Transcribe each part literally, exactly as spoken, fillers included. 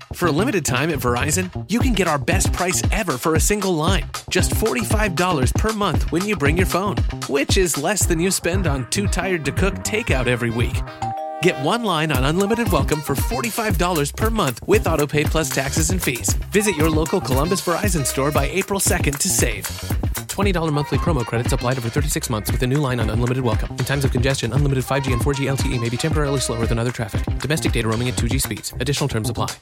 For a limited time at Verizon, you can get our best price ever for a single line. Just forty-five dollars per month when you bring your phone, which is less than you spend on Too Tired to Cook takeout every week. Get one line on Unlimited Welcome for forty-five dollars per month with AutoPay plus taxes and fees. Visit your local Columbus Verizon store by April second to save. twenty dollars monthly promo credits applied over thirty-six months with a new line on Unlimited Welcome. In times of congestion, unlimited five G and four G L T E may be temporarily slower than other traffic. Domestic data roaming at two G speeds. Additional terms apply.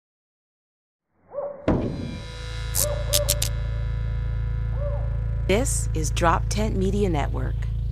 This is Drop Tent Media Network.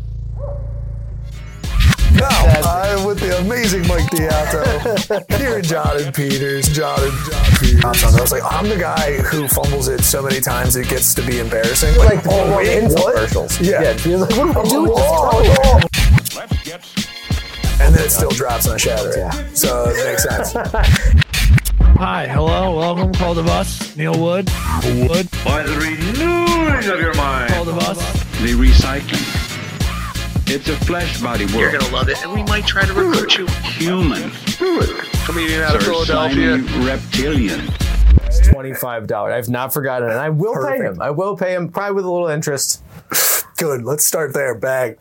Now, I'm with the amazing Mike Diato. Here, John and Peters. John and John Peters. I was like, I'm the guy who fumbles it so many times it gets to be embarrassing. Like the oh, wait, infomercials. Yeah. yeah. You're like, what do I do with oh, this? oh, oh. Let's get... And then it still drops on a shadow. Yeah. So it makes sense. Hi, hello, welcome. Call the bus. Neil Wood. Wood. By the renewing of your mind. Call the bus. The recycling. It's a flesh body world. You're going to love it, and we might try to recruit you. Human. Comedian out of Philadelphia. Reptilian. It's twenty-five dollars. I've not forgotten it, and I will Perfect. pay him. I will pay him, probably with a little interest. Good. Let's start there. Bag.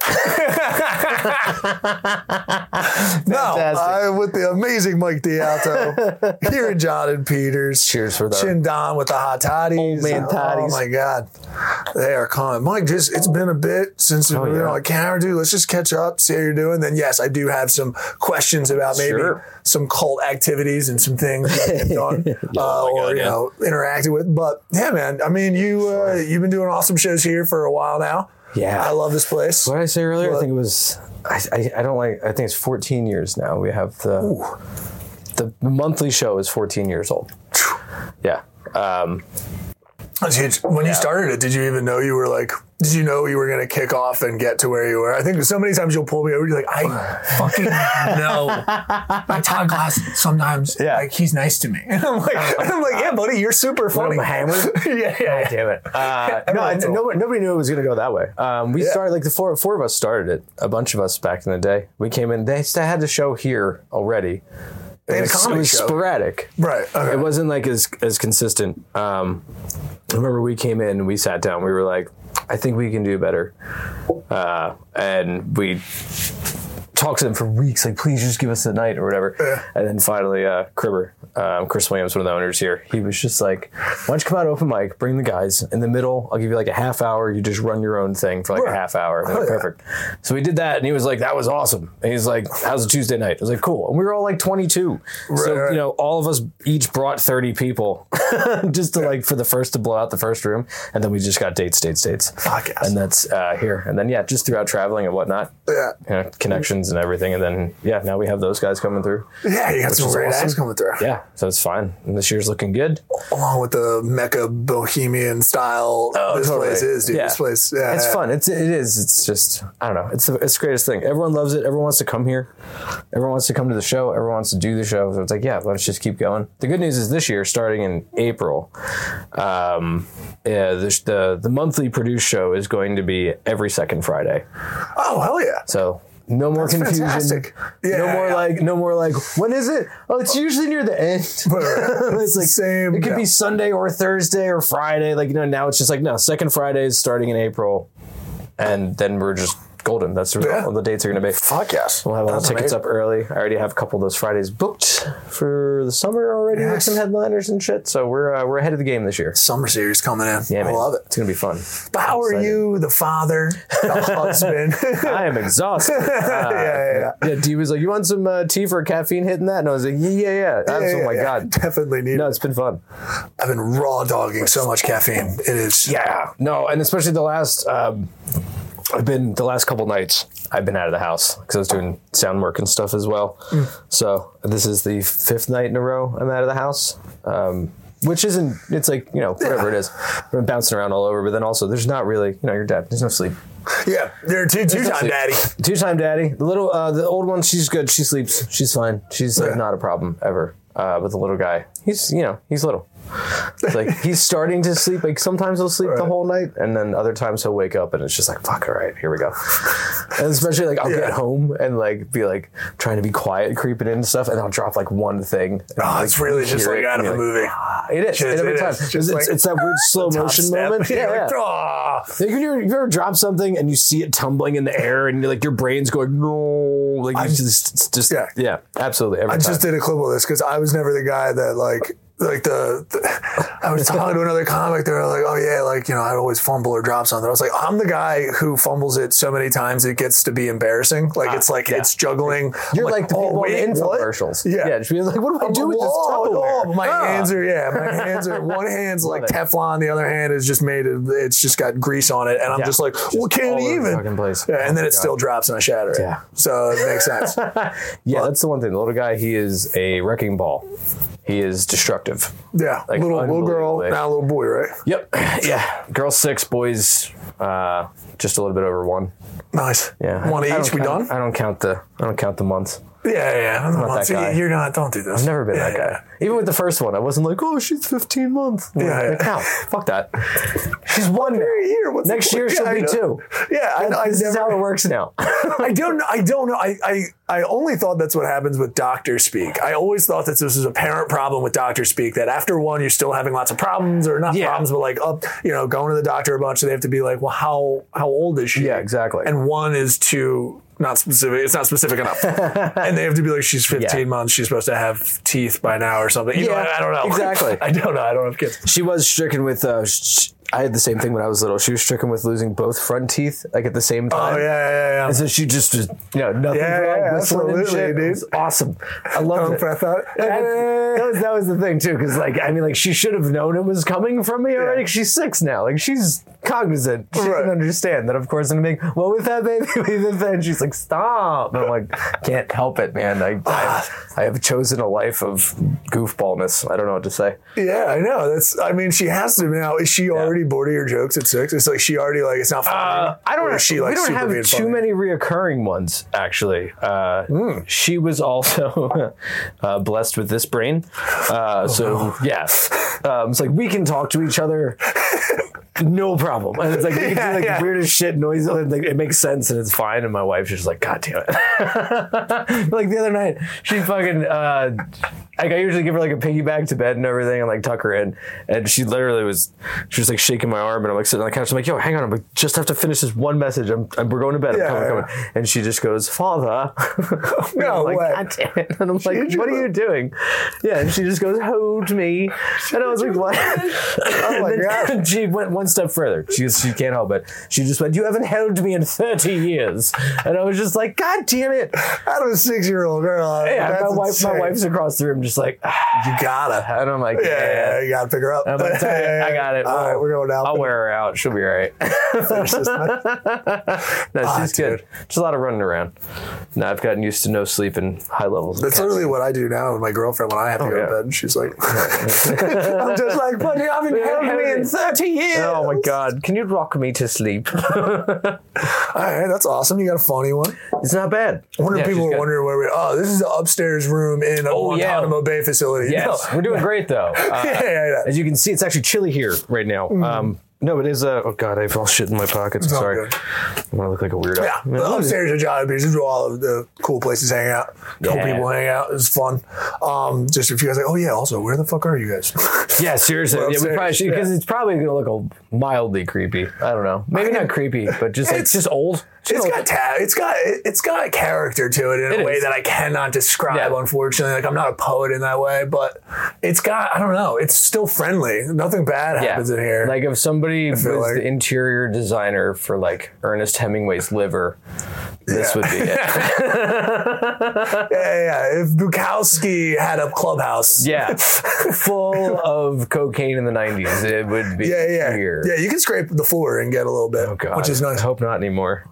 No, I'm with the amazing Mike Diato. Here in John and Peters. Cheers for that. Chin Don with the hot toddies. Old man toddies. Oh my God. They are calling. Mike, just it's been a bit since oh, we've been yeah. on camera, dude. Let's just catch up, see how you're doing. Then yes, I do have some questions about maybe sure. some cult activities and some things that you've done uh, oh or God, you yeah. know interacted with. But yeah, man. I mean, you uh, you've been doing awesome shows here for a while now. Yeah, I love this place. What did I say earlier? But, I think it was. I, I I don't like. I think it's fourteen years now. We have the ooh. the monthly show is fourteen years old. Yeah. Um, That's huge. When yeah. you started it, did you even know you were like? Did you know you were going to kick off and get to where you were? I think so many times you'll pull me over. You're like, I fucking know. My Todd Glass sometimes, yeah. like, he's nice to me. And I'm like, and I'm like, yeah, buddy, you're super funny. I'm hammered. yeah, yeah. God damn it. Uh, no, I, nobody, nobody knew it was going to go that way. Um, we yeah. started, like, the four, four of us started it. A bunch of us back in the day. We came in. They had the show here already. They had a comedy it was show. sporadic. Right. Okay. It wasn't, like, as, as consistent. Um, I remember we came in and we sat down. We were like, I think we can do better. Uh, and we talked to them for weeks, like, please just give us the night or whatever. Yeah. And then finally, uh, Cribber, um, Chris Williams, one of the owners here, he was just like, why don't you come out open mic, bring the guys in the middle. I'll give you like a half hour. You just run your own thing for like right. a half hour. And oh, perfect. Yeah. So we did that. And he was like, that was awesome. And he's like, how's a Tuesday night? I was like, cool. And we were all like twenty-two. Right, so, right. you know, all of us each brought thirty people just to like, for the first to blow out the first room. And then we just got dates, dates, dates. Fuck yes. And that's uh, here. And then, yeah, just throughout traveling and whatnot. Yeah. You know, connections and everything. And then, yeah, now we have those guys coming through. Yeah, you got some great awesome. acts coming through. Yeah, so it's fine. And this year's looking good. Along with the Mecca Bohemian style oh, this totally. place is, dude. Yeah. This place, yeah. It's yeah. fun. It's, it is. It's just, I don't know. It's the, it's the greatest thing. Everyone loves it. Everyone wants to come here. Everyone wants to come to the show. Everyone wants to do the show. So it's like, yeah, let's just keep going. The good news is this year, starting in April, um, yeah, the, the, the monthly produced show is going to be every second Friday. Oh, hell yeah. So... No more That's confusion. Fantastic. Yeah, no more yeah. like, no more like, when is it? Oh, it's usually near the end. It's like same. It could yeah. be Sunday or Thursday or Friday. Like, you know, now it's just like, no, second Friday is starting in April. And then we're just golden. That's what yeah. all the dates are going to be. Fuck yes. We'll have all the tickets amazing. up early. I already have a couple of those Fridays booked for the summer already yes. with some headliners and shit. So we're uh, we're ahead of the game this year. Summer series coming in. Yeah, I man. love it. It's going to be fun. But how are you, the father, the husband? I am exhausted. Uh, yeah, yeah, yeah. Yeah, D was like, you want some uh, tea for caffeine hitting that? And I was like, yeah, yeah. yeah. yeah, yeah oh my yeah. God. Definitely need No, it. it's been fun. I've been raw dogging so much caffeine. It is. Yeah. No, and especially the last... Um, I've been, the last couple nights, I've been out of the house because I was doing sound work and stuff as well. Mm. So this is the fifth night in a row I'm out of the house, um, which isn't, it's like, you know, whatever yeah. it is. I'm bouncing around all over, but then also there's not really, you know, your dad, there's no sleep. Yeah, they're two, two time daddy. Two time daddy. The little, uh, the old one, she's good. She sleeps. She's fine. She's like, yeah. not a problem ever. Uh, but the little guy, he's, you know, he's little. It's like he's starting to sleep. Like sometimes he'll sleep right. the whole night, and then other times he'll wake up, and it's just like, fuck, all right, here we go. And especially like I'll Yeah. get home and like be like trying to be quiet, creeping into stuff, and I'll drop like one thing. And, Oh, like, it's really just hear like it, out of and a you're movie. like, ah, it is. It is, And every it time is. it's, Just it's, like it's that weird slow top motion step. moment. You're Yeah, like, yeah. "Ah." Like when you're, you ever drop something and you see it tumbling in the air, and you're like your brain's going no, like you just, it's just Yeah. yeah, absolutely. Every I time. just did a clip of this because I was never the guy that like like the, the I was talking to another comic. They were like, "Oh yeah, like you know, I'd always fumble or drop something." I was like, "I'm the guy who fumbles it so many times it gets to be embarrassing. Like it's like yeah. it's juggling." You're I'm like, the "Oh, people wait, in the what?" infomercials. Yeah, yeah. Just being like, what do I do with this Whoa, Tupperware? oh, my Ah. hands are yeah, my hands are one hand's like Love it. Teflon, the other hand is just made of it's just got grease on it, and I'm Yeah. just like, well, can't all over the even. fucking place. Yeah, and Oh then my it God. still drops and I shatter it. Yeah. So it makes sense. Yeah, that's the one thing. The little guy, he is a wrecking ball. He is destructive. Yeah, Like, little little girl, unbelievably. now little boy, right? Yep. Yeah. Girl six, boys uh, just a little bit over one. Nice. Yeah. One I don't each. We count- done? I don't count the I don't count the months. Yeah, yeah. I'm not not that guy. You're not. Don't do this. I've never been Yeah, that guy. yeah. Even with the first one, I wasn't like, oh, she's fifteen months. I'm Yeah, like, yeah. no, fuck that. She's one now. Every year. What's the Next point? year she'll Yeah, I be know. two. Yeah, I, I This is how never. it works now. I don't. know. I don't know. I, I. I only thought that's what happens with doctor speak. I always thought that this was a parent problem with doctor speak. That after one, you're still having lots of problems, or not Yeah. problems, but like up. You know, going to the doctor a bunch. So they have to be like, well, how how old is she? Yeah, exactly. And one is too. Not specific. It's not specific enough, and they have to be like, she's fifteen Yeah. months. She's supposed to have teeth by now or something. You know, Yeah, I, I don't know. exactly. I don't know. I don't have kids. She was stricken with. Uh, sh- I had the same thing when I was little. She was stricken with losing both front teeth, like at the same time. Oh yeah, yeah, yeah. And so she just, was, you know, nothing Yeah, wrong, yeah, whistling and absolutely, shit. dude. It was awesome. I loved Don't it. press that. that, was, that was the thing too, because like I mean, like she should have known it was coming from me already. Yeah. She's six now. Like she's cognizant. She Right. can understand that. Of course, I'm gonna make well with that baby. With that, and she's like, stop. And I'm like, can't help it, man. I, I, I have chosen a life of goofballness. I don't know what to say. Yeah, I know. That's. I mean, she has to now. Is she already bored of your jokes at six? It's like she already like it's not funny. Uh, I don't. Or Have, is she like we don't super have being too funny? many reoccurring ones, actually. Uh, Mm. She was also uh, blessed with this brain, uh, so Oh, yeah, um, it's like we can talk to each other. No problem. And it's like, we can Yeah, do like yeah. weirdest shit noise. And like, it makes sense and it's fine. And my wife's just like, God damn it. Like the other night, she fucking, uh, like I usually give her like a piggyback to bed and everything and like tuck her in. And she literally was, she was like shaking my arm and I'm like sitting on the couch. I'm like, yo, hang on. I'm like, just have to finish this one message. I'm, I'm we're going to bed. I'm Yeah, coming, yeah. coming. And she just goes, Father. No I'm like, way. God damn it. And I'm like, did you what are you doing? Yeah. And she just goes, hold me. And I was like, what? Oh my And then god. she went one step further. She she can't help it. She just went, you haven't held me in thirty years. And I was just like, God damn it. Out of a six-year-old girl. Yeah, that's my wife, my insane. wipes across the room just like, ah. You gotta. And I'm like, Yeah, yeah. yeah, you gotta pick her up. I'm like, I got it. All right, we're going down. I'll wear her out. She'll be all right. Finish this night. No, Ah, she's good. dude. Just a lot of running around. No, I've gotten used to no sleep and high levels. of That's cats. literally what I do now with my girlfriend when I have to Oh, go yeah. to bed. And she's like, I'm just like, but you haven't held me in thirty years. Oh my God. Can you rock me to sleep? All right, that's awesome. You got a funny one. It's not bad. I wonder Yeah, if people she's are good. wondering where we Oh, this is the upstairs room in a Oh, yeah. Guantanamo Bay facility. Yes, No. we're doing great though. Uh, Yeah, yeah, yeah. As you can see, it's actually chilly here right now. Um, no, it is. Uh, oh God, I have all shit in my pockets. It's all Sorry, good. I'm gonna look like a weirdo. Yeah, the upstairs are John Beach. This is where all of the cool places hang out. Cool Yeah. people hang out. It's fun. Um, just if you guys like, oh yeah, also, where the fuck are you guys? Yeah, seriously. Well, Yeah, we probably should because yeah. it's probably gonna look a mildly creepy. I don't know. Maybe not creepy, but just like It's- just old. Just It's old. got ta- it's got it's got a character to it in It a way is. that I cannot describe. Yeah. Unfortunately, like I'm not a poet in that way, but it's got I don't know. It's still friendly. Nothing bad happens in here. Like if somebody was feel like- the interior designer for like Ernest Hemingway's liver, this Yeah. would be it. yeah, yeah, yeah. If Bukowski had a clubhouse, Yeah, full of cocaine in the nineties, it would be yeah, yeah, here. yeah. You can scrape the floor and get a little bit, Oh God, which is nice. I hope not anymore.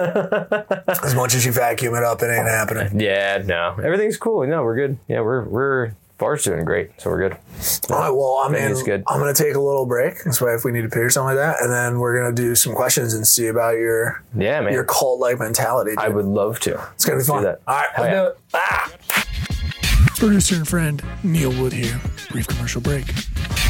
As much as you vacuum it up, it ain't happening. Yeah, no, everything's cool. No, we're good. Yeah, we're we're bar's doing great, so we're good. All right, well, I'm Everything's in, good. I'm going to take a little break. That's why if we need to pee or something like that, and then we're going to do some questions and see about your Yeah, man. your cult like mentality. Dude. I would love to. It's going to be Let's fun. do that. All right, Hell let's yeah. do it. Ah. Producer and friend Neil Wood here. Brief commercial break.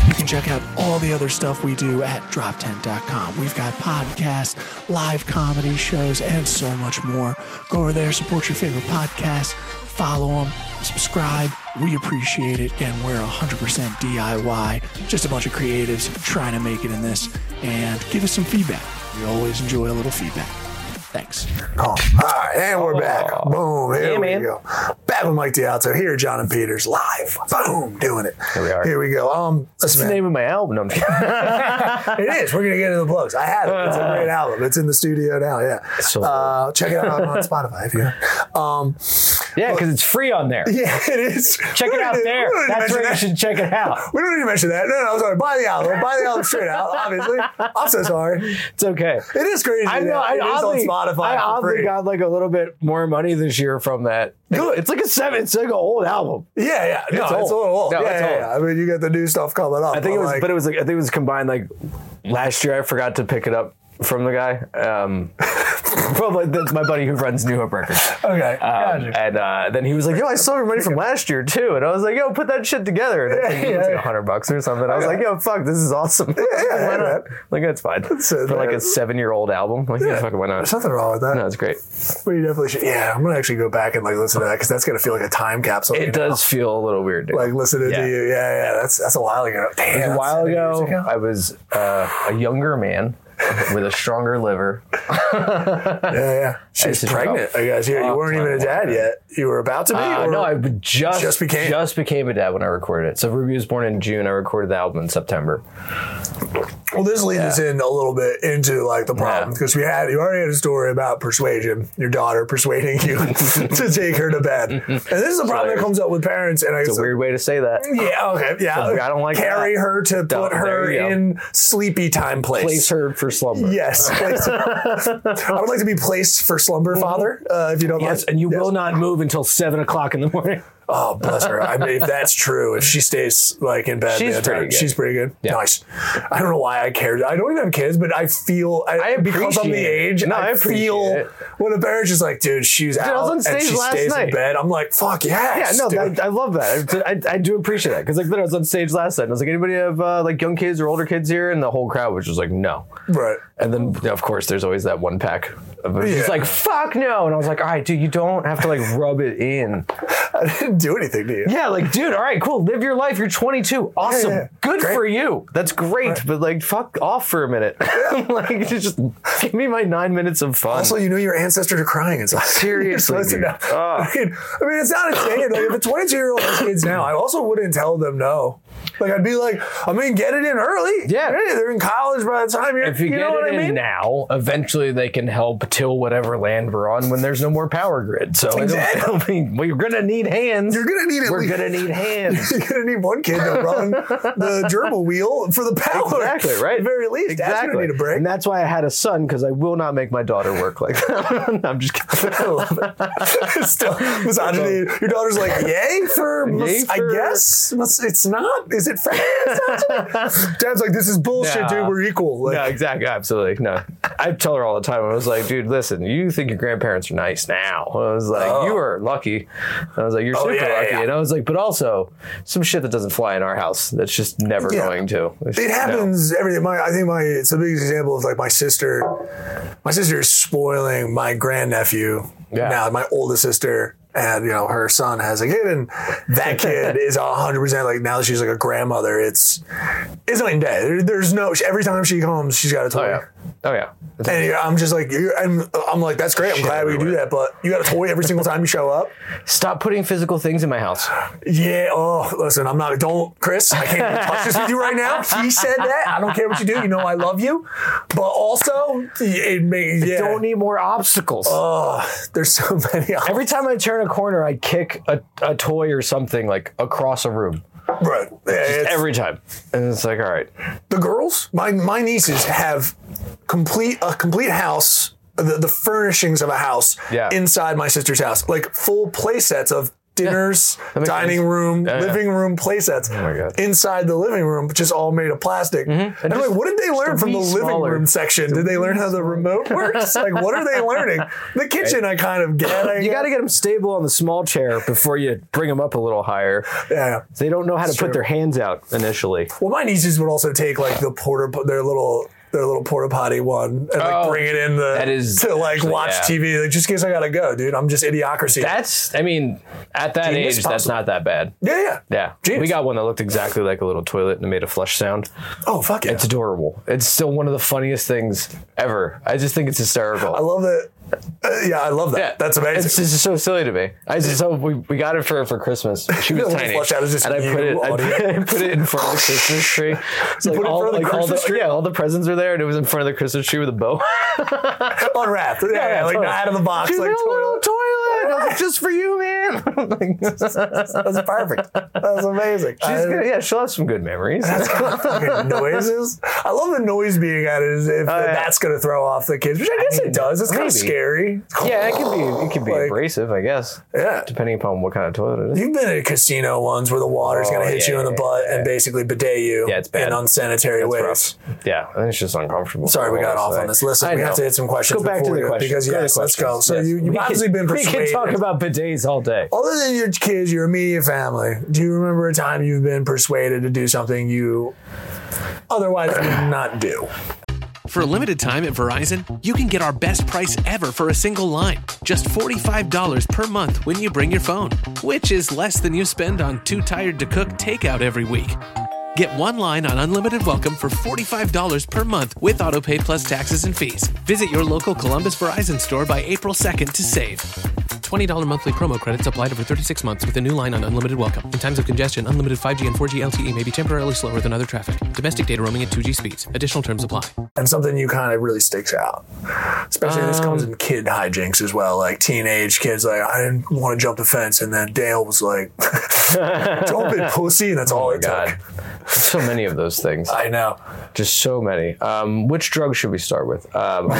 You can check out all the other stuff we do at drop tent dot com. We've got podcasts, live comedy shows, and so much more. Go over there, support your favorite podcasts, follow them, subscribe. We appreciate it. Again, we're one hundred percent D I Y, just a bunch of creatives trying to make it in this, and give us some feedback. We always enjoy a little feedback. Thanks. Oh, all right, and we're back. Boom, here yeah, we man. go. Back with Mike D'Alto. Here, John and Peters, live. Boom, doing it. Here we are. Here we go. Um, That's listen, the man. name of my album. No, I'm kidding. It is. We're going to get into the plugs. I have it. It's a great album. It's in the studio now, yeah. So uh, check it out on Spotify if you um, yeah, because it's free on there. Yeah, it is. Check it out We don't there. need to That's mention where you that. should check it out. We don't need to mention that. No, no, I'm sorry. Buy the album. Buy the album straight out, obviously. I'm so sorry. It's okay. It is crazy. I know. that I it is oddly, on Spotify I for oddly free. got like a little bit more money this year from that. Good. It's like a seven. It's like an old album. Yeah, yeah. No, It's it's, old. a little old. No, yeah, it's yeah, old. yeah. I mean, you got the new stuff coming up. I think it was, like, but it was like I think it was combined. Like last year, I forgot to pick it up from the guy. Um, from like that's my buddy who runs New Hope Records. okay. Um, Gotcha. and uh, then he was like, "Yo, I still have money from last year too." And I was like, "Yo, put that shit together." And I think it was like a hundred bucks or something. I was like, "Yo, fuck, this is awesome." yeah, why yeah, not? man. Like that's fine So for like that- a seven-year-old album. Like, yeah, fucking why not? There's nothing wrong with that. No, it's great. But you definitely should. Yeah, I'm gonna actually go back and like listen to that because that's gonna feel like a time capsule. you It know? does feel a little weird. Dude. Like listening Yeah. to you. Yeah, yeah. That's that's a while ago. Damn, It was that's a while seven years ago, I was uh, a younger man with a stronger liver. Yeah, yeah. She's used to pregnant. I guess. Yeah, you weren't even a dad yet. You were about to be. Uh, or- no, I just just became? just became a dad when I recorded it. So Ruby was born in June. I recorded the album in September. Well, this leads us in a little bit into like the problem Yeah. because we had you already had a story about persuasion, your daughter persuading you to take her to bed, and this is a problem that comes up with parents. And I It's guess a weird way to say that. yeah, okay, yeah. I don't like carry that. her to Don't- put her there you go. in sleepy time place. Place her for slumber. Yes, place I would like to be placed for slumber, father. Uh, if you don't Yes, mind. and you Yes. will not move until seven o'clock in the morning. Oh, bless her. I mean, if that's true, if she stays like in bed, She's the entire- pretty good. she's pretty good. Yeah. Nice. I don't know why I cared. I don't even have kids, but I feel I, I because I'm the appreciate it. age. No, I I, appreciate feel it. when a parent's just like, dude, she's I out was on and stage she last stays night. in bed. I'm like, fuck Yeah, yes. no, dude. I, I love that. I, I do appreciate that because like then I was on stage last night and I was like, anybody have uh, like young kids or older kids here? And the whole crowd was just like, no. right. And then, you know, of course, there's always that one pack. Of Yeah. It's like, fuck no. And I was like, all right, dude, you don't have to like rub it in. I didn't do anything to you. Yeah, like, dude, all right, cool. Live your life. You're twenty-two. Awesome. Yeah, yeah. Good Great. for you. That's great. But like, fuck off for a minute. Like, just give me my nine minutes of fun. Also, you know your ancestors are crying inside. Seriously, You're supposed to dude. know. Ugh. I mean, I mean, it's not insane. Like, if a twenty-two year old has kids now, I also wouldn't tell them no. Like, I'd be like, I mean, get it in early. Yeah. Hey, they're in college by the time you're, If you, you get know it what I in mean? now, eventually they can help till whatever land we're on when there's no more power grid. So I Exactly. don't, I don't mean, well, you're gonna need hands. You're gonna need at We're least- gonna need hands. You're gonna need one kid to run the gerbil wheel for the power. Exactly, right? At the very least. Dad's Exactly. gonna need a break. And that's why I had a son, because I will not make my daughter work like that. I'm just kidding. I love it. Still, misogyny. Your daughter's like, yay for, Yay I for- guess. Must- It's not. Is it fair? Dad's like, this is bullshit, Nah. dude. We're equal. Like, No, exactly. Absolutely. No. I tell her all the time. I was like, dude, listen, you think your grandparents are nice now. I was like, Oh. you are lucky. I was like, you're Oh, super yeah, lucky. yeah. And I was like, but also some shit that doesn't fly in our house. That's just never Yeah. going to. It's- It no. happens everything. My, I think my it's a big example of like my sister. My sister is spoiling my grandnephew. Yeah. Now my oldest sister, and you know her son has a kid, and that kid is a hundred percent like now that she's like a grandmother. It's it's night and day. There, there's no every time she comes, she's got a toy. Oh, yeah. Oh, yeah. And you're- I'm just like, you're, I'm, I'm like, that's great. I'm glad we can do that. But you got a toy every single time you show up. Stop putting physical things in my house. Yeah. Oh, listen, I'm not, don't, Chris, I can't even touch this with you right now. He said that. I don't care what you do. You know, I love you. But also, it may, yeah. Don't need more obstacles. Oh, there's so many. Every time I turn a corner, I kick a, a toy or something like across a room. Right. Yeah, it's- Every time. And it's like, all right. the girls, my my nieces have complete a complete house, the, the furnishings of a house Yeah. inside my sister's house, like full play sets of dinners, dining sense. room, Yeah, living yeah. room play sets Oh my God. inside the living room, just all made of plastic. Mm-hmm. And I'm like, what did they learn from the living smaller. room section? Did they learn how the remote works? Like, what are they learning? The kitchen, I kind of get. I You got to guess. get them stable on the small chair before you bring them up a little higher. Yeah. They don't know how to It's put true. their hands out initially. Well, my nieces would also take like the porta, their little. Their little porta potty one and like Oh, bring it in the that is to like actually, watch yeah. T V. Like, just in case I gotta go, dude. I'm just idiocracy. That's, I mean, at that Genius age, that's possible. not that bad. yeah, yeah. Yeah. Genius. We got one that looked exactly like a little toilet and it made a flush sound. Oh fuck yeah! It's adorable. It's still one of the funniest things ever. I just think it's hysterical. I love it. Uh, yeah, I love that. Yeah, That's amazing. It's just so silly to me. I just so we, we got it for for Christmas. She was The little tiny, flush out is just and I you, put it I audio. put, I put it in front of the Christmas tree. It's like put it in all, front of the like all Christmas the tree? yeah, all the presents were there, and it was in front of the Christmas tree with a bow. Unwrapped. Yeah, yeah, like totally. not out of the box. She's Like like, "Oh, toilet. little toilet. I was like, just for you, man. Like, That's perfect. That's amazing. she's I- gonna, yeah, she'll have some good memories. fucking noises. I love the noise being added as if yeah. that's going to throw off the kids, which I guess mean, it does. It's kind of maybe. scary. Yeah, it can be it can be Like- abrasive, I guess. Yeah. Depending upon what kind of toilet it is. You've been in casino ones where the water's Oh, going to hit yeah, you in the yeah, butt yeah. and basically bidet you Yeah, it's bad. in unsanitary It's ways. rough. Yeah, and it's just uncomfortable. Sorry, we got off Honestly. on this. Listen, I we have know. to hit some questions Go back to before the we- questions. because, Go to yes, the let's go. questions. So Yes. you- you've We obviously can- been We can talk persuaded. about bidets all day. Other than your kids, your immediate family, do you remember a time you've been persuaded to do something you otherwise would not do? For a limited time at Verizon, you can get our best price ever for a single line. Just forty-five dollars per month when you bring your phone, which is less than you spend on Too Tired to Cook takeout every week. Get one line on Unlimited Welcome for forty-five dollars per month with AutoPay plus taxes and fees. Visit your local Columbus Verizon store by April second to save. twenty dollars monthly promo credits applied over thirty-six months with a new line on Unlimited Welcome. In times of congestion, unlimited five G and four G L T E may be temporarily slower than other traffic. Domestic data roaming at two G speeds. Additional terms apply. And something you kind of really sticks out. Especially this comes Um, in kid hijinks as well, like teenage kids. Like, I didn't want to jump the fence, and then Dale was like, "Jump it, pussy," and that's all it God. took. So many of those things. I know. Just so many. Um, which drug should we start with? Um,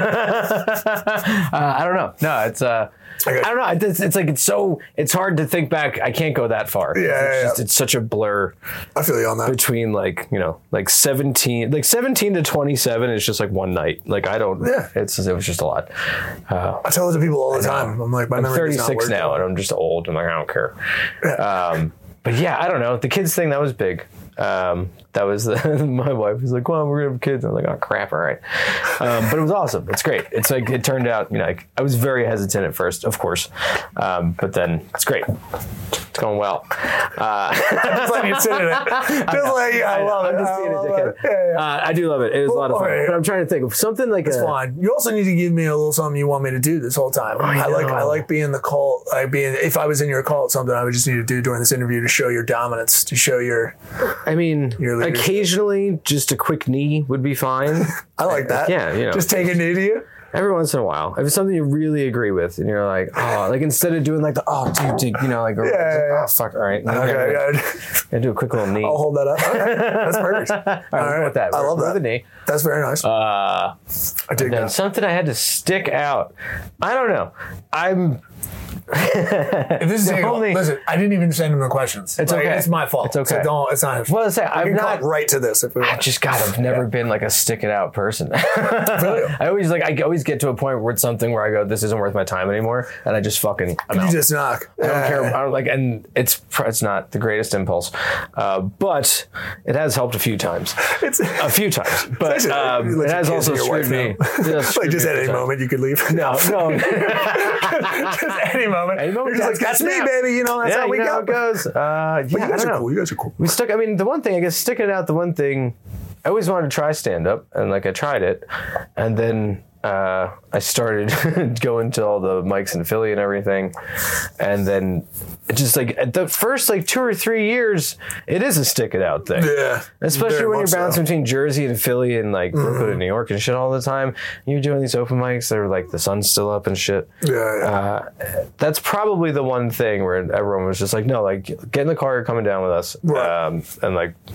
uh, I don't know. No, it's. Uh, Okay. I don't know. It's, it's like it's so. It's hard to think back. I can't go that far. Yeah, it's, yeah, just, yeah. it's such a blur I feel you on that. between like you know like seventeen, like seventeen to twenty-seven is just like one night. Like I don't. Yeah. It's it was just a lot. Uh, I tell it to people all the time. I'm like, my I'm memory does not thirty-six work now, that and way. I'm just old. I'm like I don't care. Yeah. Um, but yeah, I don't know. The kids thing that was big. Um, that was the, my wife was like, "Come on, we're gonna have kids." I was like, "Oh crap, all right." Um, but it was awesome. It's great. It's like it turned out. You know, like, I was very hesitant at first, of course, um, but then it's great. It's going well. Uh, Just letting you sit in it. Just like, yeah, I love it. I'm just I being a love dickhead. it. Yeah, yeah. Uh, I do love it. It was a lot of fun. okay. But I'm trying to think of something like It's a. fine. You also need to give me a little something you want me to do this whole time. I, like know. I like being the cult. Like being if I was in your cult, something I would just need to do during this interview to show your dominance, to show your. I mean, Your leadership. occasionally just a quick knee would be fine. I like that. Yeah, you know. Just take a knee to you. Every once in a while, if it's something you really agree with, and you're like, oh, like instead of doing like the oh, dude, dude you know, like, yeah, like, yeah. oh, fuck, all right, Okay, okay, good. do a quick little knee. I'll hold that up. Okay. That's perfect. All all right, we'll go with that. I We're- love we're that. with the knee. That's very nice. Uh, I dig then that. something I had to stick out. I don't know. I'm. If this is the your- only- listen, I didn't even send him the questions. It's Like, okay. It's my fault. It's okay. So don't. It's not. His Well, I fault. say We I'm can not. cut right to this if we I want. just God, I've never been like a stick it out person. you. I always like I always get to a point where it's something where I go, this isn't worth my time anymore, and I just fucking I'm You out. just knock. I don't care. I don't like, and it's it's not the greatest impulse, uh, but it has helped a few times, It's a few times. But Especially, um, you let it your has kids also and your wife screwed me. know. It has screwed Like just me at a any few times. moment you could leave. No, no. just any moment. Any moment, You're just like, that's me, snap. baby. You know, that's yeah, how we you know go. how it goes. Uh, yeah, But you I guys don't are know. cool. You guys are cool. We stuck. I mean, the one thing I guess sticking it out. The one thing I always wanted to try stand up, and like I tried it, and then uh, I started going to all the mics in Philly and everything, and then it just like at the first like two or three years, it is a stick it out thing. Yeah. Especially Very when you're much so. bouncing between Jersey and Philly and like Brooklyn and New York and shit all the time. You're doing these open mics that are like the sun's still up and shit. Yeah, yeah. Uh, that's probably the one thing where everyone was just like, no, like get in the car, you're coming down with us, Right. um, and like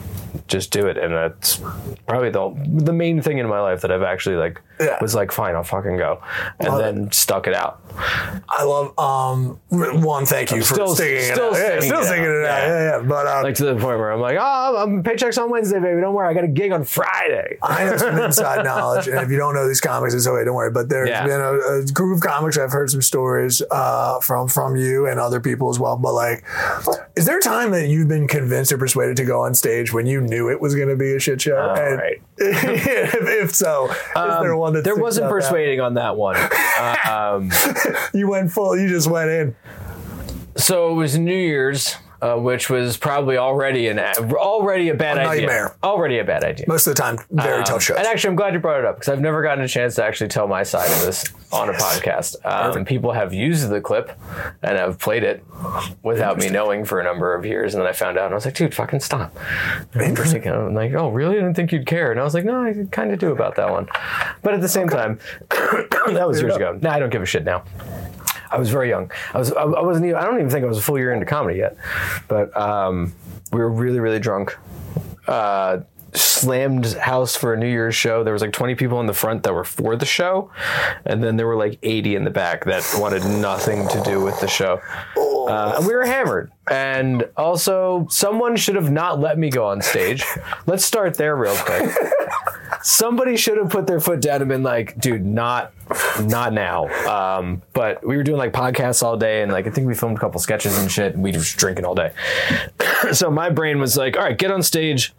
just do it. And that's probably the the main thing in my life that I've actually like Yeah. was like, fine, I'll fucking go, and Love then it. stuck it out. I love um one. Thank you I'm for still- sticking still it out. Yeah, sticking still it sticking out. it out. Yeah. Yeah, yeah. But um, Like to the point where I'm like, oh, I'm paychecks on Wednesday, baby. Don't worry, I got a gig on Friday. I know some inside knowledge, and if you don't know these comics, it's okay. Don't worry. But there's Yeah. been a, a group of comics I've heard some stories uh, from from you and other people as well. But like, is there a time that you've been convinced or persuaded to go on stage when you knew it was going to be a shit show? Oh, and right. if, if so, is Um, there one that there sticks wasn't out that- persuading on that one. Uh, um, You went full. You just went in. so it was New Year's, uh, which was probably already an already a bad A idea. nightmare. Already a bad idea. Most of the time, very Um, tough shows. And actually, I'm glad you brought it up because I've never gotten a chance to actually tell my side of this on a podcast. Um, people have used the clip and have played it without me knowing for a number of years. And then I found out and I was like, dude, fucking stop. Interesting. I'm like, oh, really? I didn't think you'd care. And I was like, no, I kind of do about that one. But at the same time, that was years ago. Now I don't give a shit now. I was very young. I was. I wasn't even. I don't even think I was a full year into comedy yet. But um, we were really, really drunk. Uh, slammed house for a New Year's show. There was like twenty people in the front that were for the show, and then there were like eighty in the back that wanted nothing to do with the show. Uh, and we were hammered. And also, someone should have not let me go on stage. Let's start there real quick. Somebody should have put their foot down and been like, dude, not not now. Um, but we were doing like podcasts all day, and like I think we filmed a couple sketches and shit, and we were just drinking all day. So my brain was like, all right, get on stage,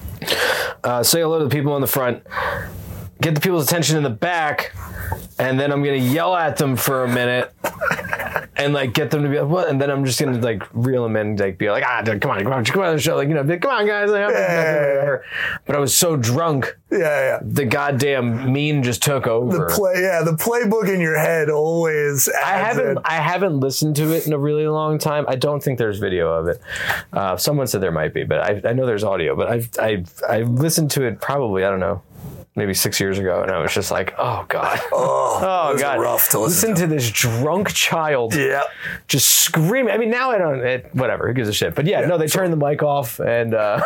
uh, say hello to the people in the front, get the people's attention in the back, and then I'm gonna yell at them for a minute and like get them to be like, what? And then I'm just gonna like reel them in, like be like, ah, dude, come on, come on, come on, the show, like, you know, be like, come on, guys. Like, Yeah. But I was so drunk, Yeah, yeah. the goddamn mean just took over. The play, yeah, the playbook in your head always. I adds haven't in. I haven't listened to it in a really long time. I don't think there's video of it. Uh, someone said there might be, but I, I know there's audio. But I've I I listened to it probably I don't know. Maybe six years ago, and I was just like, "Oh God, Oh, oh it was God!" rough to listen, to. this drunk child, Yeah. just screaming. I mean, now I don't. It, whatever, who gives a shit? But yeah, no, they turned the mic off, and uh,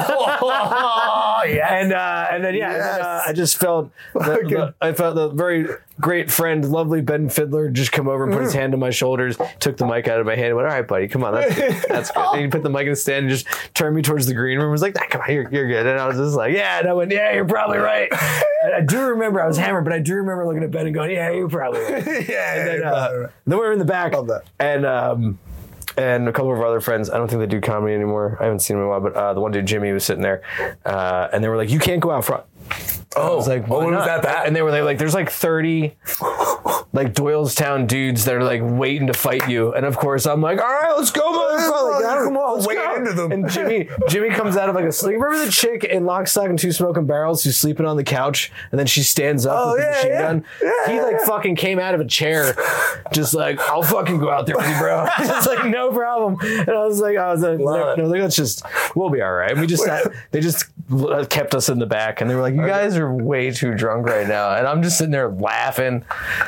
Oh, yes. and uh, and then yeah, and then, uh, Yes. I just felt the, the, I felt the very great friend, lovely Ben Fiddler, just come over and put his hand on my shoulders, took the mic out of my hand, and went, "All right, buddy, come on, that's good. That's good." And he put the mic in the stand and just turned me towards the green room. And was like, "Nah, come on, you're, you're good." And I was just like, "Yeah," and I went, "Yeah, you're probably right." And I do remember I was hammered, but I do remember looking at Ben and going, "Yeah, you're probably right." yeah, And yeah, then, you're uh, probably right. then we were in the back, Love that. and um, and a couple of our other friends. I don't think they do comedy anymore. I haven't seen them in a while, but uh, the one dude Jimmy was sitting there, uh, and they were like, "You can't go out front." Oh, I was like, oh, "Why it was not?" that bad? And they were like, like, there's like thirty like Doylestown dudes that are like waiting to fight you. And of course I'm like, all right, let's go, motherfucker. Like, Come come on, on, let's wade go. into them. And Jimmy, Jimmy comes out of like a sleep. Remember the chick in Lock, Stock, and Two Smoking Barrels who's sleeping on the couch and then she stands up Oh, with the yeah, machine yeah. gun? Yeah, he like yeah. fucking came out of a chair, just like, I'll fucking go out there with you, bro. Just like, no problem. And I was like, I was like, no, Love it. no, like, let's just, we'll be all right. And we just sat, they just kept us in the back and they were like, you guys are way too drunk right now. And I'm just sitting there laughing,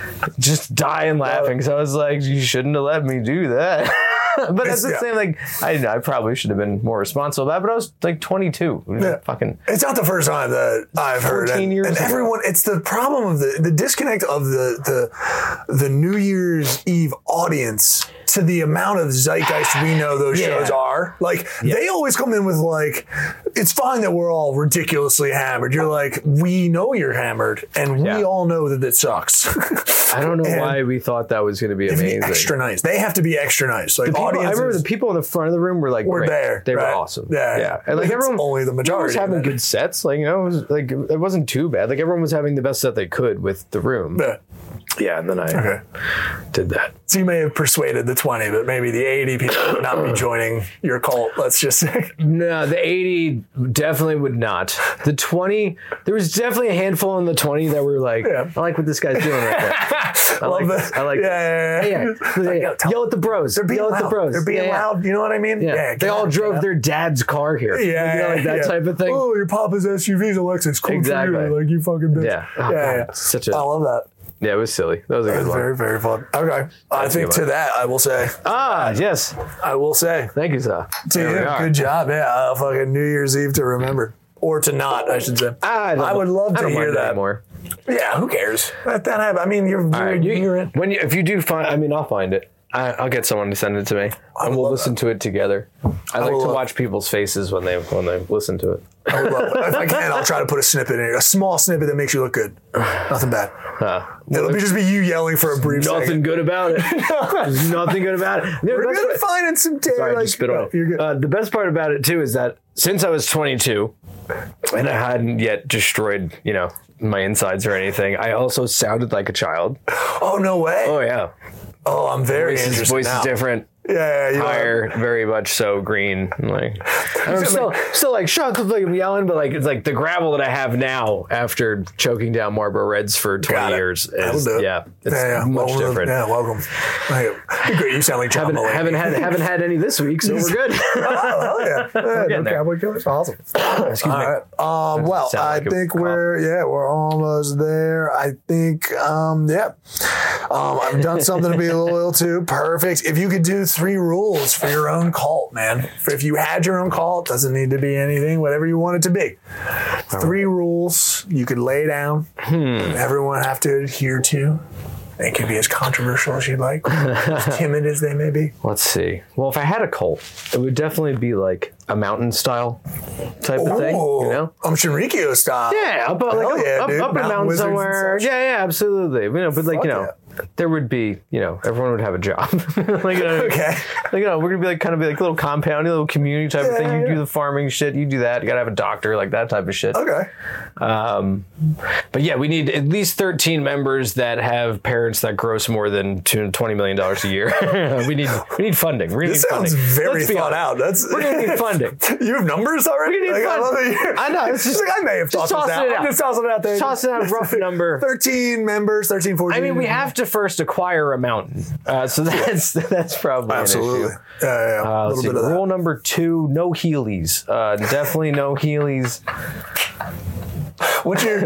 just dying laughing. So I was like, you shouldn't have let me do that. But that's the Yeah. same, like, I I probably should have been more responsible about it, but I was like twenty-two. Yeah. Fucking. It's not the first time that I've heard it. fourteen And, years and ago. everyone, it's the problem of the, the disconnect of the, the, the New Year's Eve audience to the amount of zeitgeist we know those Yeah. shows are. Like, they always come in with like, it's fine that we're all ridiculously hammered. You're like, we know you're hammered and Yeah. we all know that it sucks. I don't know And why we thought that was going to be They have to be amazing. extra nice. They have to be extra nice. Like, The people, I audiences remember the people in the front of the room were like, were great. there. They right? were awesome. Yeah. yeah. And like It's everyone, only the everyone majority was having of it. good sets. Like, you know, it was like it wasn't too bad. Like everyone was having the best set they could with the room. Yeah. Yeah, and then I Okay. did that. So you may have persuaded the twenty, but maybe the eighty people would not be joining your cult, let's just say. No, the eighty definitely would not. The twenty, there was definitely a handful in the twenty that were like, Yeah. I like what this guy's doing right there. I Love like that. this. I like yeah, yeah, Hey, yeah. yeah. Like, yo, tell Yell them. at the bros. They're being Yell loud. at the bros. They're being Yeah, yeah. loud. You know what I mean? Yeah. get They all out, drove get out. their dad's car here. Yeah, You know, like that yeah. type of thing. Oh, your papa's S U V's a Lexus. Cool Exactly. for you. Like, you fucking bitch. Yeah. Oh, yeah, God. yeah. Such a- I love that. Yeah, it was silly. That was a That good was one. very, very fun. Okay. I That's a think good to one. that, I will say, Ah, yes. I will say, Thank you, sir. to There we you, are. good job. Yeah, uh, fucking New Year's Eve to remember. Or to not, I should say. I, don't- I would love I to don't hear mind that. more. Yeah, who cares? Let that happen. I mean, you're, you're, All right, you, you're in. when you, if you do find, I mean, I'll find it. I, I'll get someone to send it to me, and we'll love listen to it together. I like would to love- watch people's faces when they when they listen to it. I would love it. If I can, I'll try to put a snippet in it. A small snippet that makes you look good. Nothing bad. Uh, It'll be just be you yelling for a brief nothing second. good about it. There's nothing good about it. We're The best good at part- finding some tape. Sorry, I like, just spit on it. You're good. Uh, the best part about it too is that since I was twenty-two and I hadn't yet destroyed, you know, my insides or anything, I also sounded like a child. oh, no way. Oh yeah, Oh, I'm very voice, is, interested voice now. is different. Yeah, yeah, you Higher, are. very much so green. Like I'm still, still like shocked with like I'm yelling, but like it's like the gravel that I have now after choking down Marlboro Reds for Got twenty it. years That'll is do it. yeah, it's yeah, yeah. much Welcome to- different. Yeah, welcome. Hey, great. You sound like John Haven't, Mulaney. haven't had haven't had any this week, so we're good. Oh, hell yeah. yeah getting no there. Cowboy Killers. Awesome. Excuse me. All right. Um, well, Sound I like a think cough. we're, yeah, we're almost there. I think, um, yeah. Um, I've done something to be loyal to. Perfect. If you could do three rules for your own cult, man. If you had your own cult, doesn't need to be anything, whatever you want it to be. Three rules you could lay down. Hmm. Everyone have to adhere to. They can be as controversial as you'd like, as timid as they may be. Let's see. Well, if I had a cult, it would definitely be like a mountain style type of thing, you know? Um, Shinrikyo style. Yeah, up, like, Hell up, yeah, up, dude. up a Mountain mountain wizards and somewhere. such. Yeah, yeah, absolutely. You know, but like, Fuck you know, there would be, you know, everyone would have a job. like, you know, Okay. like, you know, we're gonna be like kind of be like a little compound, a little community type of Yeah, thing. You yeah. do the farming shit, you do that. You gotta have a doctor, like that type of shit. Okay. Um, but yeah, we need at least thirteen members that have parents that gross more than twenty million dollars a year. we need we need funding. We're gonna This need sounds funding. very Let's be thought honest. out. That's We're gonna need funding. You have numbers already? We're gonna need Like, I love funding. that you're- I know, it's just- like, I may have just thought this tossing out. it I'm out. just tossing it out there. Tossing out a rough number. thirteen members, thirteen, fourteen. I mean, we have to first acquire a mountain, uh, so that's that's probably Absolutely. an issue. Yeah, yeah, yeah. Uh, a let's little see. bit of that. Rule number two: no Heelys. Uh, definitely no Heelys. What's your?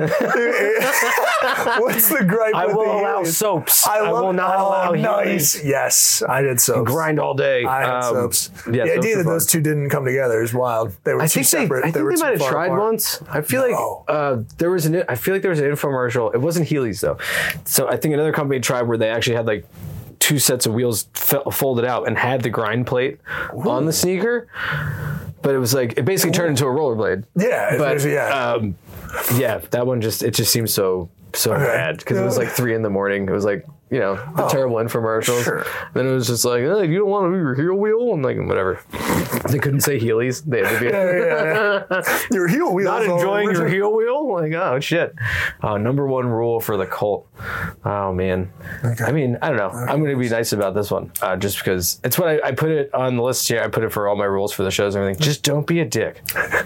What's the gripe? I with will the allow aliens? soaps. I, I love, will not oh, allow nice. Heelys. Yes, I did soaps. Grind all day. I had Um, soaps. Yeah, the soaps idea are that fun. those two didn't come together is wild. They were I two think they, separate. I think were they too might have far tried apart. once. I feel No. like uh, there was an. I feel like there was an infomercial. It wasn't Heelys though. So I think another company tried where they actually had like two sets of wheels f- folded out and had the grind plate on the sneaker. But it was like it basically turned into a rollerblade. Yeah, it But was- yeah. um, yeah, that one just it just seems so so Okay. bad because it was like three in the morning. It was like you know the terrible infomercials. sure. Then it was just like, hey, you don't want to be your heel wheel and like whatever. They couldn't say Heelys. They had to be. Yeah, yeah, yeah. Your heel wheels. Not are enjoying your original. heel wheel? Like, oh, shit. Uh, number one rule for the cult. Oh, man. I mean, I don't know. I'm going to be nice about this one uh, just because it's what I, I put it on the list here. I put it for all my rules for the shows and everything. Just don't be a dick.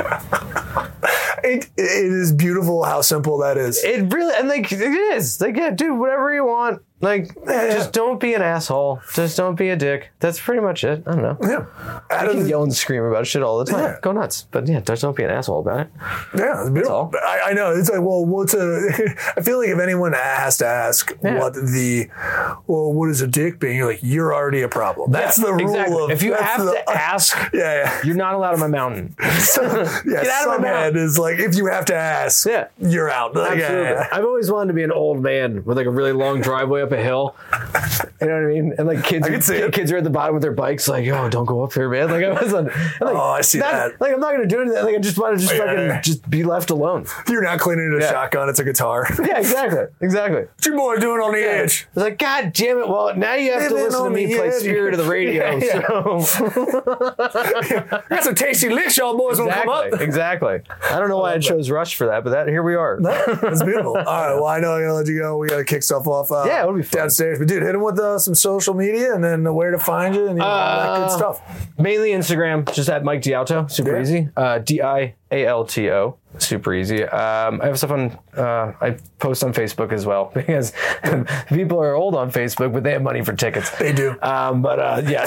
It, it is beautiful how simple that is. It really, and like, it is. Like, yeah, do whatever you want. Like, Yeah. just don't be an asshole. Just don't be a dick. That's pretty much it. I don't know. Yeah. I Out of can the- yell and scream about shit all the time. Yeah. Go nuts. But yeah, just don't be an asshole about it. Yeah, it's beautiful. all. I, I know. It's like, well, what's a? I feel like if anyone has to ask Yeah. what the, well, what is a dick being? You're like, you're already a problem. That's Yeah, the rule exactly. of. If you that's have the- to ask, yeah, you're not allowed on my mountain. yeah. So, yeah, Get out of my some mouth. head is like, if you have to ask, Yeah. you're out. Like, yeah, Absolutely. yeah. I've always wanted to be an old man with like a really long driveway up a hill. You know what I mean? And like kids, I can see it. kids are at the bottom with their bikes, like, "Yo, don't go up there, man!" Like I was on. Like, Oh, I see not- that. Like I'm not gonna do anything. Like I just want to just Yeah, fucking yeah, yeah. just be left alone. You're not cleaning it a Yeah. shotgun. It's a guitar. Yeah, exactly, exactly. What's your boy doing on the edge? It's like, God damn it! Well, now you have to Living listen to on me the play edge. Spirit of the Radio. Yeah, yeah. So Got some tasty licks, y'all boys want to come up. exactly, exactly. I don't know why I chose Rush for that, but that here we are. That's beautiful. All right. Well, I know I gotta let you go. We gotta kick stuff off. Uh, Yeah, it'll be fun. downstairs. But dude, hit him with uh, some social media and then where to find you and you know, all that good Uh, stuff. Mainly Instagram, just at Mike Dialto. Super Yeah. easy. Uh, D I A L T O. Super easy. Um, I have stuff on, uh, I post on Facebook as well because people are old on Facebook, but they have money for tickets. They do. Um, but uh, yeah.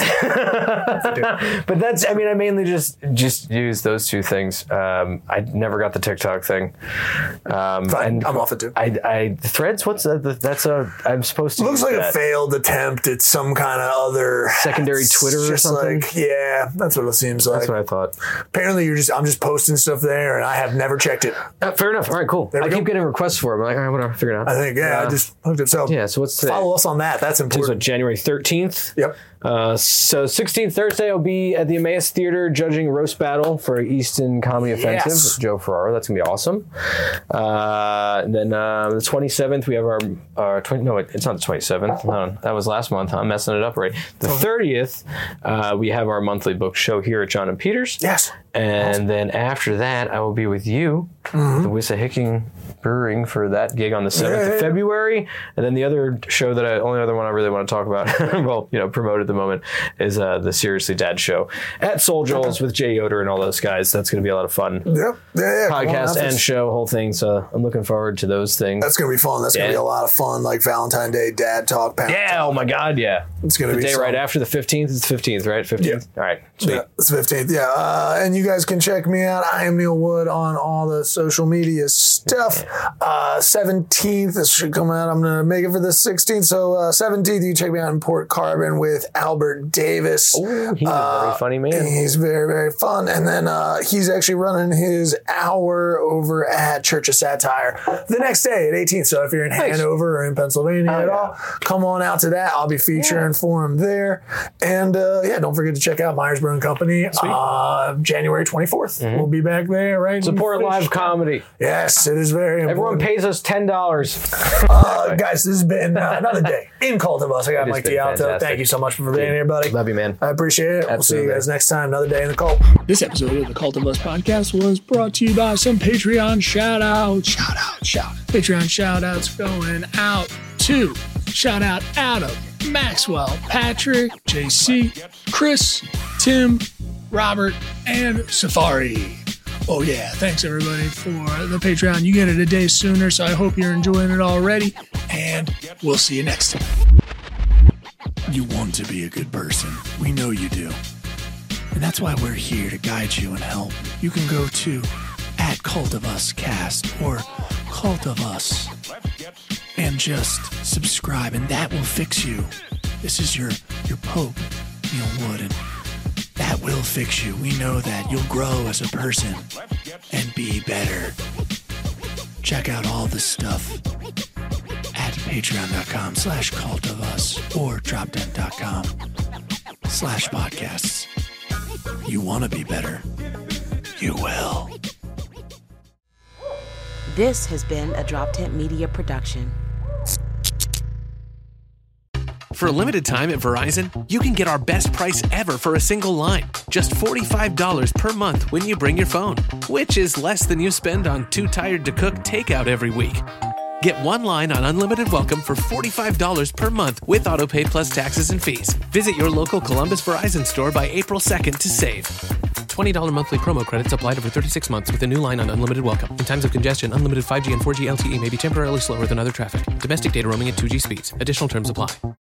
But that's, I mean, I mainly just just use those two things. Um, I never got the TikTok thing. Um, Fine. and I'm off it too. I, I Threads, what's that? That's a, I'm supposed to. It looks use like that. a failed attempt at some kind of other Secondary it's Twitter or just something? Like, yeah, that's what it seems like. That's what I thought. Apparently, you're just I'm just posting stuff there, and I have never checked it. Uh, fair enough. All right, cool. I we keep go. getting requests for it. I'm like, all right, whatever, figure it out. I think, yeah, Uh, I just looked it. So yeah, so what's today? follow us on that. That's Today's what, important. January thirteenth? Yep. Uh, so sixteenth Thursday, I'll be at the Emmaus Theater judging Roast Battle for Easton Comedy Offensive Yes. with Joe Ferraro. That's going to be awesome. Uh, and then uh, the twenty-seventh, we have our, our twenty, no, it's not the twenty-seventh. Hold on. That was last month. I'm messing it up right. The thirtieth, uh, we have our monthly book show here at John and Peters. Yes. And awesome. Then after that, I will be with you, mm-hmm. the Wissahickon Brewing for that gig on the seventh yeah, of yeah. February. And then the other show that I, only other one I really want to talk about, well, you know, promote at the moment, is uh, the Seriously Dad show at Soul Joel's with Jay Yoder and all those guys. That's going to be a lot of fun. Yep. Yeah, yeah. Podcast on, and show, whole thing. So I'm looking forward to those things. That's going to be fun. That's yeah. going to be a lot of fun, like Valentine's Day dad talk. Yeah. Talk. Oh my God. Yeah. It's going to the be day fun. right after the fifteenth. It's the fifteenth, right? fifteenth. Yeah. All right. Sweet. Yeah, it's fifteenth. Yeah. Uh, and you guys can check me out. I am Neil Wood on all the social media stuff. Uh, seventeenth, this should come out. I'm going to make it for the sixteenth. So uh, seventeenth, you check me out in Port Carbon with Albert Davis. Oh, he's uh, a very funny man. He's very, very fun. And then uh, he's actually running his hour over at Church of Satire the next day at eighteenth. So if you're in Nice. Hanover or in Pennsylvania Oh, at yeah. all, come on out to that. I'll be featuring Yeah. for him there. And uh, yeah, don't forget to check out Myers Brewing Company uh, January twenty-fourth. Mm-hmm. We'll be back there, right? Support live comedy. Yes, it is very Everyone important. pays us ten dollars. Uh, guys, this has been uh, another day in Cult of Us. I got It has Mike been D'Alto. fantastic. Thank you so much for being here, buddy. Love you, man. I appreciate it. We'll see Absolutely. you guys next time. Another day in the cult. This episode of the Cult of Us podcast was brought to you by some Patreon shout outs. Shout out, shout. Patreon shout outs going out to shout out Adam, Maxwell, Patrick, J C, Chris, Tim, Robert, and Safari. Oh yeah, thanks everybody for the Patreon. You get it a day sooner, so I hope you're enjoying it already, and we'll see you next time. You want to be a good person. We know you do. And that's why we're here to guide you and help. You can go to at Cult of Us Cast or Cult of Us and just subscribe, and that will fix you. This is your your Pope, Neil Wood, and that will fix you. We know that you'll grow as a person and be better. Check out all the stuff at patreon.com slash cult of us or droptent.com slash podcasts. You want to be better. You will. This has been a Drop Tent Media production. For a limited time at Verizon, you can get our best price ever for a single line. Just forty-five dollars per month when you bring your phone, which is less than you spend on Too Tired to Cook takeout every week. Get one line on Unlimited Welcome for forty-five dollars per month with AutoPay plus taxes and fees. Visit your local Columbus Verizon store by April second to save. twenty dollars monthly promo credits applied over thirty-six months with a new line on Unlimited Welcome. In times of congestion, unlimited five G and four G L T E may be temporarily slower than other traffic. Domestic data roaming at two G speeds. Additional terms apply.